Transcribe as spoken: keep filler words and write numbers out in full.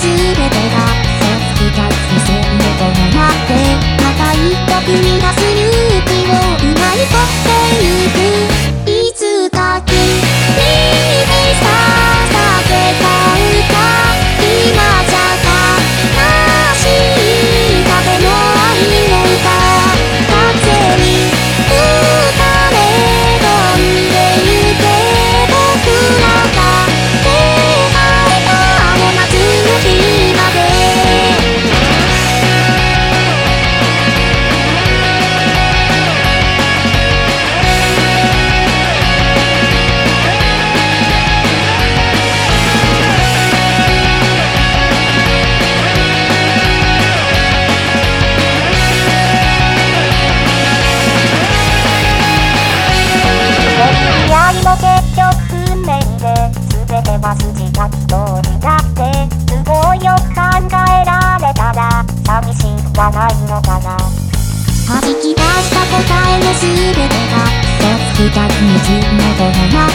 全てが嘘つきがつせんでこうなってまた一歩踏み出す勇気を奪い取ってゆくいつか君に捧げた歌今じゃ悲しい風の愛の歌風に打たれ飛んでゆけ僕らが出会えたあの夏の日までも結局運命で全ては筋書き通りだって都合よく考えられたら寂しくはないのかな弾き出した答えの全てが嘘つきが矛盾のこの